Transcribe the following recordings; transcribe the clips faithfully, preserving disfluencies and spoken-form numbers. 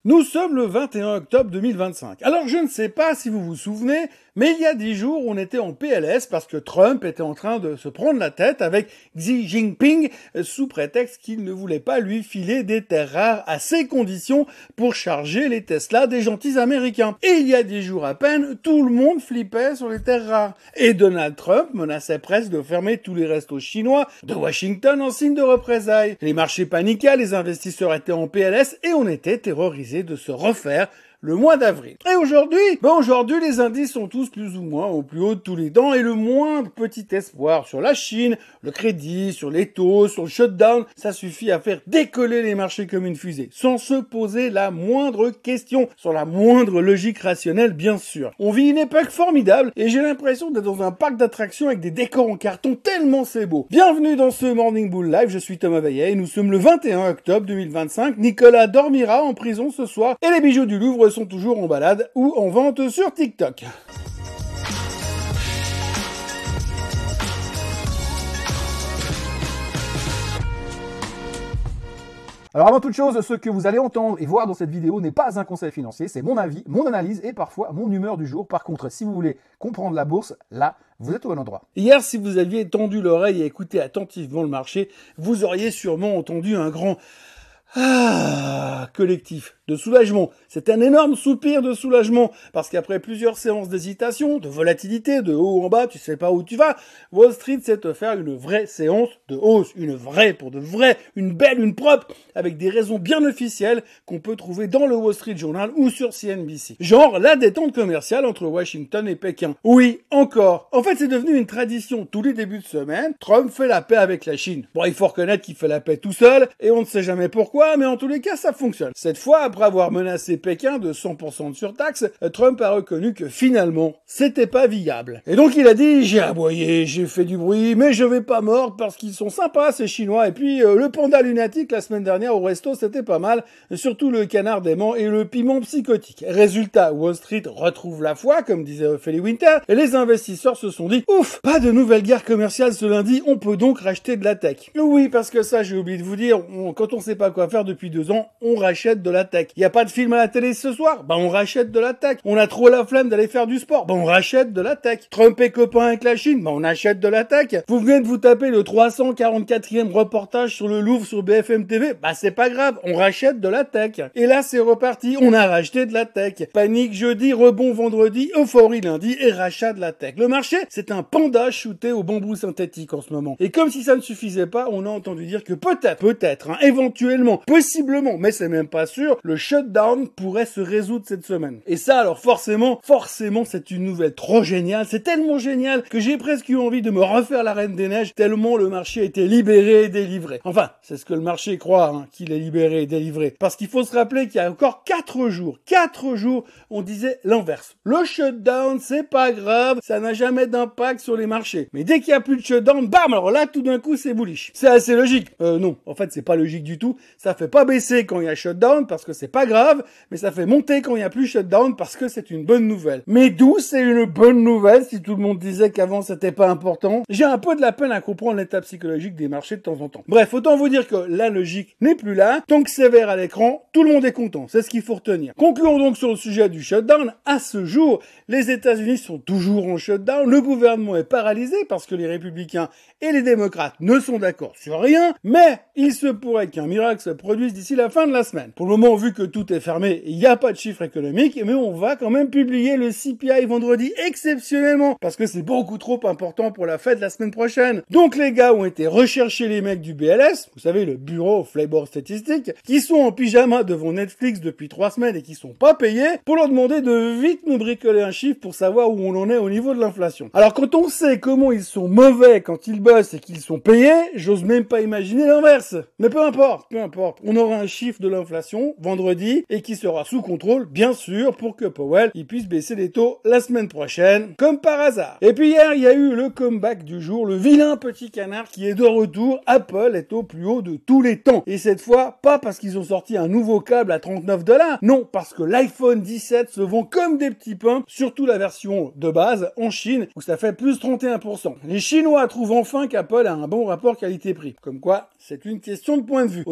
Nous sommes le vingt et un octobre deux mille vingt-cinq. Alors je ne sais pas si vous vous souvenez, mais il y a dix jours, on était en P L S parce que Trump était en train de se prendre la tête avec Xi Jinping sous prétexte qu'il ne voulait pas lui filer des terres rares à ses conditions pour charger les Tesla des gentils Américains. Et il y a dix jours à peine, tout le monde flippait sur les terres rares. Et Donald Trump menaçait presque de fermer tous les restos chinois de Washington en signe de représailles. Les marchés paniquaient, les investisseurs étaient en P L S et on était terrorisés de se refaire le mois d'avril. Et aujourd'hui, ben aujourd'hui les indices sont tous plus ou moins au plus haut de tous les temps et le moindre petit espoir sur la Chine, le crédit, sur les taux, sur le shutdown, ça suffit à faire décoller les marchés comme une fusée, sans se poser la moindre question, sans la moindre logique rationnelle bien sûr. On vit une époque formidable et j'ai l'impression d'être dans un parc d'attractions avec des décors en carton tellement c'est beau. Bienvenue dans ce Morning Bull Live, je suis Thomas Vaillet et nous sommes le vingt et un octobre deux mille vingt-cinq. Nicolas dormira en prison ce soir et les bijoux du Louvre sont toujours en balade ou en vente sur TikTok. Alors avant toute chose, ce que vous allez entendre et voir dans cette vidéo n'est pas un conseil financier, c'est mon avis, mon analyse et parfois mon humeur du jour. Par contre, si vous voulez comprendre la bourse, là, vous êtes au bon endroit. Hier, si vous aviez tendu l'oreille et écouté attentivement le marché, vous auriez sûrement entendu un grand ah collectif de soulagement. C'est un énorme soupir de soulagement parce qu'après plusieurs séances d'hésitation, de volatilité, de haut en bas, tu sais pas où tu vas, Wall Street s'est offert une vraie séance de hausse, une vraie pour de vrai, une belle, une propre, avec des raisons bien officielles qu'on peut trouver dans le Wall Street Journal ou sur C N B C. Genre la détente commerciale entre Washington et Pékin. Oui, encore. En fait, c'est devenu une tradition tous les débuts de semaine. Trump fait la paix avec la Chine. Bon, il faut reconnaître qu'il fait la paix tout seul et on ne sait jamais pourquoi, mais en tous les cas, ça fonctionne. Cette fois, après avoir menacé Pékin de cent pour cent de surtaxe, Trump a reconnu que finalement, c'était pas viable. Et donc il a dit, j'ai aboyé, j'ai fait du bruit, mais je vais pas mordre parce qu'ils sont sympas ces Chinois. Et puis euh, le panda lunatique la semaine dernière au resto, c'était pas mal, surtout le canard dément et le piment psychotique. Résultat, Wall Street retrouve la foi, comme disait Ophélie Winter, et les investisseurs se sont dit, ouf, pas de nouvelle guerre commerciale ce lundi, on peut donc racheter de la tech. Oui, parce que ça, j'ai oublié de vous dire, on, quand on sait pas quoi faire depuis deux ans, on rachète de la tech. Il y a pas de film à la télé ce soir, bah on rachète de la tech. On a trop la flemme d'aller faire du sport, bah on rachète de la tech. Trump est copain avec la Chine, bah on achète de la tech. Vous venez de vous taper le trois cent quarante-quatrième reportage sur le Louvre sur B F M T V, bah c'est pas grave, on rachète de la tech. Et là c'est reparti, on a racheté de la tech. Panique jeudi, rebond vendredi, euphorie lundi et rachat de la tech. Le marché, c'est un panda shooté au bambou synthétique en ce moment. Et comme si ça ne suffisait pas, on a entendu dire que peut-être, peut-être, hein, éventuellement, possiblement, mais c'est même pas sûr, le shutdown pourrait se résoudre cette semaine. Et ça, alors forcément, forcément, c'est une nouvelle trop géniale. C'est tellement génial que j'ai presque eu envie de me refaire la Reine des Neiges tellement le marché a été libéré et délivré. Enfin, c'est ce que le marché croit, hein, qu'il est libéré et délivré. Parce qu'il faut se rappeler qu'il y a encore quatre jours, quatre jours, on disait l'inverse. Le shutdown, c'est pas grave, ça n'a jamais d'impact sur les marchés. Mais dès qu'il y a plus de shutdown, bam, alors là, tout d'un coup, c'est bullish. C'est assez logique. Euh, non, en fait, c'est pas logique du tout. Ça fait pas baisser quand il y a shutdown parce que c'est pas grave, mais ça fait monter quand il y a plus shutdown parce que c'est une bonne nouvelle. Mais d'où c'est une bonne nouvelle si tout le monde disait qu'avant c'était pas important? J'ai un peu de la peine à comprendre l'état psychologique des marchés de temps en temps. Bref, autant vous dire que la logique n'est plus là. Tant que c'est vert à l'écran, tout le monde est content. C'est ce qu'il faut retenir. Concluons donc sur le sujet du shutdown. À ce jour, les États-Unis sont toujours en shutdown. Le gouvernement est paralysé parce que les républicains et les démocrates ne sont d'accord sur rien. Mais il se pourrait qu'un miracle se produise d'ici la fin de la semaine. Pour le moment, vu que tout est fermé, il n'y a pas de chiffres économiques, mais on va quand même publier le C P I vendredi exceptionnellement, parce que c'est beaucoup trop important pour la fête de la semaine prochaine. Donc les gars ont été rechercher les mecs du B L S, vous savez, le Bureau of Labor Statistics, qui sont en pyjama devant Netflix depuis trois semaines et qui sont pas payés, pour leur demander de vite nous bricoler un chiffre pour savoir où on en est au niveau de l'inflation. Alors quand on sait comment ils sont mauvais quand ils bossent et qu'ils sont payés, j'ose même pas imaginer l'inverse. Mais peu importe, peu importe, on aura un chiffre de l'inflation vendredi et qui sera sous contrôle, bien sûr, pour que Powell il puisse baisser les taux la semaine prochaine, comme par hasard. Et puis hier, il y a eu le comeback du jour, le vilain petit canard qui est de retour. Apple est au plus haut de tous les temps. Et cette fois, pas parce qu'ils ont sorti un nouveau câble à trente-neuf dollars, non, parce que l'iPhone dix-sept se vend comme des petits pains, surtout la version de base en Chine, où ça fait plus trente et un pour cent. Les Chinois trouvent enfin qu'Apple a un bon rapport qualité-prix. Comme quoi, c'est une question de point de vue. Aux États-Unis,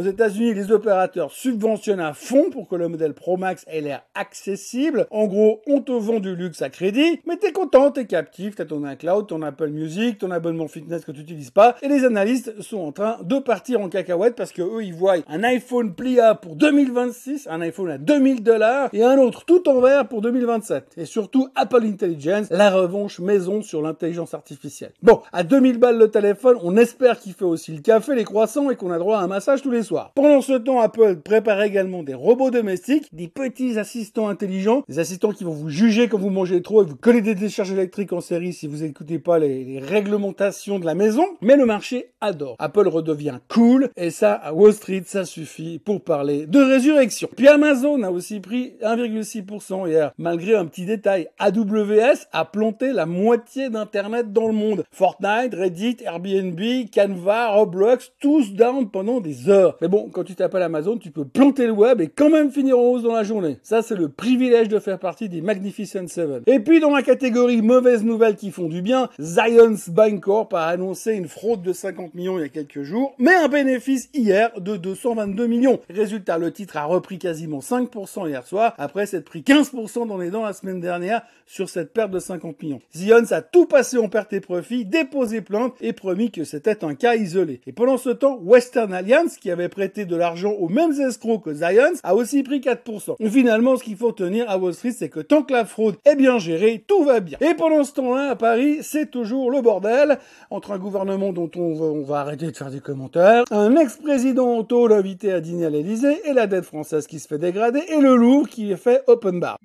États-Unis, les opérateurs subventionnent à fond pour que le modèle Pro Max ait l'air accessible. En gros, on te vend du luxe à crédit, mais t'es content, t'es captif, t'as ton iCloud, ton Apple Music, ton abonnement fitness que tu n'utilises pas, et les analystes sont en train de partir en cacahuète parce que eux, ils voient un iPhone pliable pour deux mille vingt-six, un iPhone à deux mille dollars, et un autre tout en vert pour deux mille vingt-sept. Et surtout, Apple Intelligence, la revanche maison sur l'intelligence artificielle. Bon, à deux mille balles le téléphone, on espère qu'il fait aussi le café, les croissants, et qu'on a droit à un massage tous les soirs. Pendant ce temps, Apple prépare également des robots domestiques, des petits assistants intelligents, des assistants qui vont vous juger quand vous mangez trop et vous collez des décharges électriques en série si vous n'écoutez pas les, les réglementations de la maison. Mais le marché adore. Apple redevient cool, et ça, à Wall Street, ça suffit pour parler de résurrection. Puis Amazon a aussi pris un virgule six pour cent hier, malgré un petit détail. A W S a planté la moitié d'Internet dans le monde. Fortnite, Reddit, Airbnb, Canva, Roblox, tous down pendant des heures. Mais bon, quand tu t'appelles Amazon, tu peux planter le web et quand même finir en hausse dans la journée. Ça, c'est le privilège de faire partie des Magnificent Seven. Et puis, dans la catégorie mauvaises nouvelles qui font du bien, Zions Bancorp a annoncé une fraude de cinquante millions il y a quelques jours, mais un bénéfice hier de deux cent vingt-deux millions. Résultat, le titre a repris quasiment cinq pour cent hier soir, après s'être pris quinze pour cent dans les dents la semaine dernière sur cette perte de cinquante millions. Zions a tout passé en perte et profit, déposé plainte et promis que c'était un cas isolé. Et pendant ce temps, Western Alliance, qui avait prêté de l'argent aux mêmes escrocs que Zions, a aussi pris quatre pour cent. Et finalement, ce qu'il faut tenir à Wall Street, c'est que tant que la fraude est bien gérée, tout va bien. Et pendant ce temps-là, à Paris, c'est toujours le bordel, entre un gouvernement dont on va, on va arrêter de faire des commentaires, un ex-président en tôle invité à dîner à l'Elysée, et la dette française qui se fait dégrader, et le Louvre qui est fait open bar.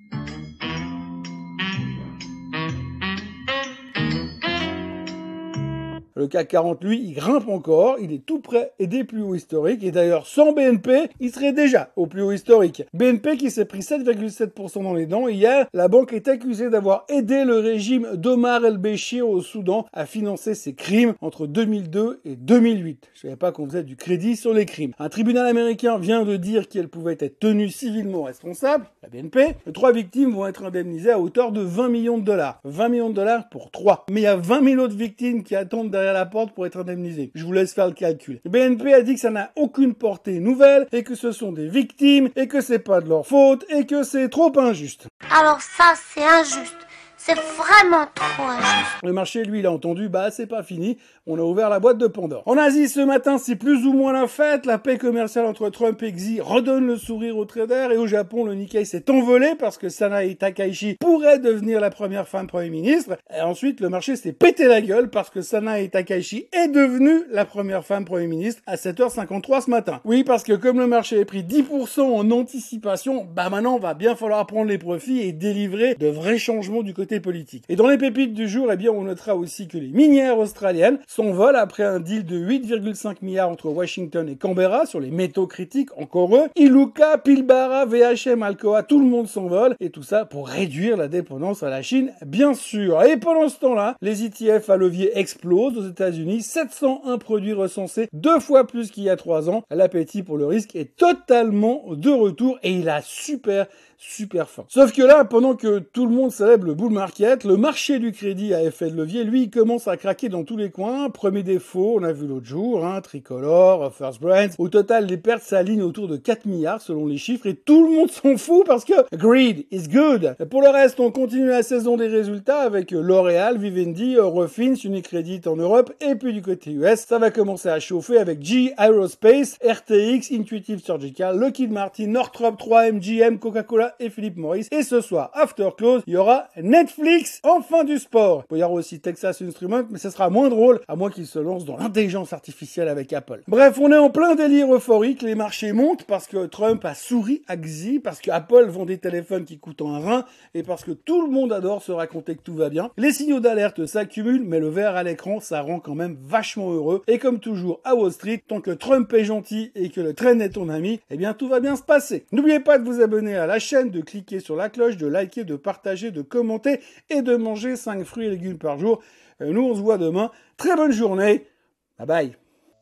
Le C A C quarante, lui, il grimpe encore, il est tout près et des plus hauts historiques, et d'ailleurs, sans B N P, il serait déjà au plus haut historique. B N P qui s'est pris sept virgule sept pour cent dans les dents, et hier, la banque est accusée d'avoir aidé le régime d'Omar el-Béchir au Soudan à financer ses crimes entre deux mille deux et deux mille huit. Je savais pas qu'on faisait du crédit sur les crimes. Un tribunal américain vient de dire qu'elle pouvait être tenue civilement responsable, la B N P. Les trois victimes vont être indemnisées à hauteur de vingt millions de dollars. vingt millions de dollars pour trois. Mais il y a vingt mille autres victimes qui attendent derrière la porte pour être indemnisées. Je vous laisse faire le calcul. Le B N P a dit que ça n'a aucune portée nouvelle et que ce sont des victimes et que c'est pas de leur faute et que c'est trop injuste. Alors ça, c'est injuste. C'est vraiment trop injuste. Le marché, lui, il a entendu, bah c'est pas fini, on a ouvert la boîte de Pandore. En Asie, ce matin, c'est plus ou moins la fête, la paix commerciale entre Trump et Xi redonne le sourire aux traders, et au Japon, le Nikkei s'est envolé parce que Sanae Takaichi pourrait devenir la première femme Premier ministre, et ensuite, le marché s'est pété la gueule parce que Sanae Takaichi est devenue la première femme Premier ministre à sept heures cinquante-trois ce matin. Oui, parce que comme le marché a pris dix pour cent en anticipation, bah maintenant, va bien falloir prendre les profits et délivrer de vrais changements du côté politique. Et dans les pépites du jour, eh bien, on notera aussi que les minières australiennes s'envolent après un deal de huit virgule cinq milliards entre Washington et Canberra sur les métaux critiques, encore eux. Iluka, Pilbara, V H M, Alcoa, tout le monde s'envole, et tout ça pour réduire la dépendance à la Chine, bien sûr. Et pendant ce temps-là, les E T F à levier explosent aux États-Unis, sept cent un produits recensés, deux fois plus qu'il y a trois ans. L'appétit pour le risque est totalement de retour, et il a super super fin. Sauf que là, pendant que tout le monde célèbre le bull market, le marché du crédit à effet de levier, lui, il commence à craquer dans tous les coins. Premier défaut, on a vu l'autre jour, hein, Tricolor, First Brands. Au total, les pertes s'alignent autour de quatre milliards selon les chiffres, et tout le monde s'en fout parce que greed is good. Pour le reste, on continue la saison des résultats avec L'Oréal, Vivendi, Eurofins, Unicredit en Europe, et puis du côté U S, ça va commencer à chauffer avec G E Aerospace, R T X, Intuitive Surgical, Lockheed Martin, Northrop, trois M, G M, Coca-Cola et Philip Morris. Et ce soir, after close, il y aura Netflix, enfin du sport. Il y aura aussi Texas Instruments, mais ce sera moins drôle, à moins qu'il se lance dans l'intelligence artificielle avec Apple. Bref, on est en plein délire euphorique, les marchés montent parce que Trump a souri à Xi, parce que Apple vend des téléphones qui coûtent un rein, et parce que tout le monde adore se raconter que tout va bien. Les signaux d'alerte s'accumulent, mais le vert à l'écran, ça rend quand même vachement heureux. Et comme toujours à Wall Street, tant que Trump est gentil et que le train est ton ami, eh bien tout va bien se passer. N'oubliez pas de vous abonner à la chaîne, de cliquer sur la cloche, de liker, de partager, de commenter et de manger cinq fruits et légumes par jour. Nous, on se voit demain. Très bonne journée. Bye bye.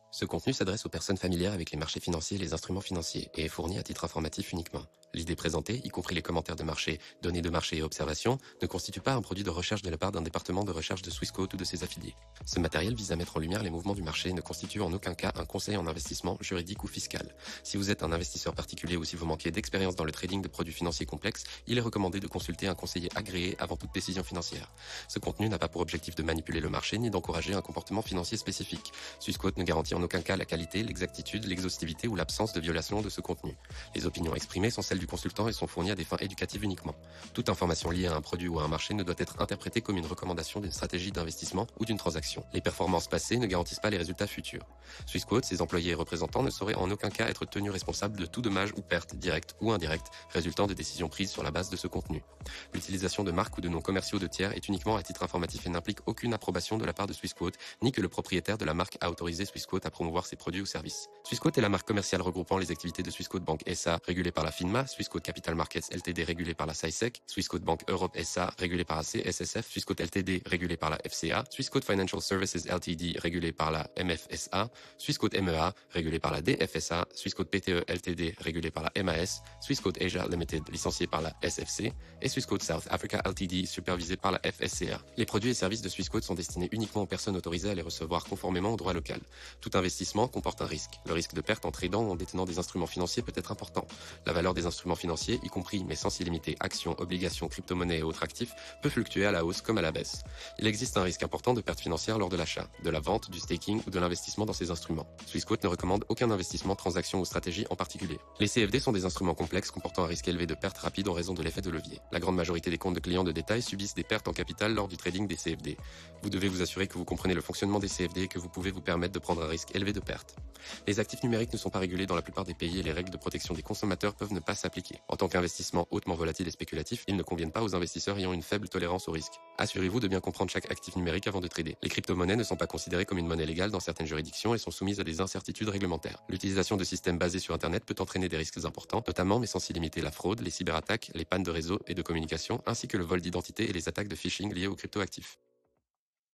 Ce contenu s'adresse aux personnes familières avec les marchés financiers et les instruments financiers et est fourni à titre informatif uniquement. L'idée présentée, y compris les commentaires de marché, données de marché et observations, ne constitue pas un produit de recherche de la part d'un département de recherche de Swissquote ou de ses affiliés. Ce matériel vise à mettre en lumière les mouvements du marché et ne constitue en aucun cas un conseil en investissement, juridique ou fiscal. Si vous êtes un investisseur particulier ou si vous manquez d'expérience dans le trading de produits financiers complexes, il est recommandé de consulter un conseiller agréé avant toute décision financière. Ce contenu n'a pas pour objectif de manipuler le marché ni d'encourager un comportement financier spécifique. Swissquote ne garantit en aucun cas la qualité, l'exactitude, l'exhaustivité ou l'absence de violation de ce contenu. Les opinions exprimées sont celles du consultant et sont fournies à des fins éducatives uniquement. Toute information liée à un produit ou à un marché ne doit être interprétée comme une recommandation d'une stratégie d'investissement ou d'une transaction. Les performances passées ne garantissent pas les résultats futurs. Swissquote, ses employés et représentants ne sauraient en aucun cas être tenus responsables de tout dommage ou perte, directe ou indirecte, résultant de décisions prises sur la base de ce contenu. L'utilisation de marques ou de noms commerciaux de tiers est uniquement à titre informatif et n'implique aucune approbation de la part de Swissquote, ni que le propriétaire de la marque a autorisé Swissquote à promouvoir ses produits ou services. Swissquote est la marque commerciale regroupant les activités de Swissquote Bank S A, régulée par la FINMA, Swissquote Capital Markets Ltd, régulée par la S A I S E C, Swissquote Bank Europe S A, régulée par la C S S F, Swissquote Ltd, régulée par la F C A, Swissquote Financial Services Ltd, régulée par la M F S A, Swissquote M E A, régulée par la D F S A, Swissquote P T E Ltd, régulée par la M A S, Swissquote Asia Limited, licenciée par la S F C, et Swissquote South Africa Ltd, supervisée par la F S C A. Les produits et services de Swissquote sont destinés uniquement aux personnes autorisées à les recevoir conformément au droit local. Tout investissement comporte un risque. Le risque de perte en tradant ou en détenant des instruments financiers peut être important. La valeur des instruments financiers, y compris mais sans s'y limiter actions, obligations, crypto-monnaies et autres actifs, peut fluctuer à la hausse comme à la baisse. Il existe un risque important de perte financière lors de l'achat, de la vente, du staking ou de l'investissement dans ces instruments. Swissquote ne recommande aucun investissement, transaction ou stratégie en particulier. Les C F D sont des instruments complexes comportant un risque élevé de perte rapide en raison de l'effet de levier. La grande majorité des comptes de clients de détail subissent des pertes en capital lors du trading des C F D. Vous devez vous assurer que vous comprenez le fonctionnement des C F D et que vous pouvez vous permettre de prendre un risque élevé de perte. Les actifs numériques ne sont pas régulés dans la plupart des pays et les règles de protection des consommateurs peuvent ne pas s'appliquer. En tant qu'investissement hautement volatile et spéculatif, ils ne conviennent pas aux investisseurs ayant une faible tolérance au risque. Assurez-vous de bien comprendre chaque actif numérique avant de trader. Les crypto-monnaies ne sont pas considérées comme une monnaie légale dans certaines juridictions et sont soumises à des incertitudes réglementaires. L'utilisation de systèmes basés sur Internet peut entraîner des risques importants, notamment mais sans s'y limiter la fraude, les cyberattaques, les pannes de réseau et de communication, ainsi que le vol d'identité et les attaques de phishing liées aux cryptoactifs.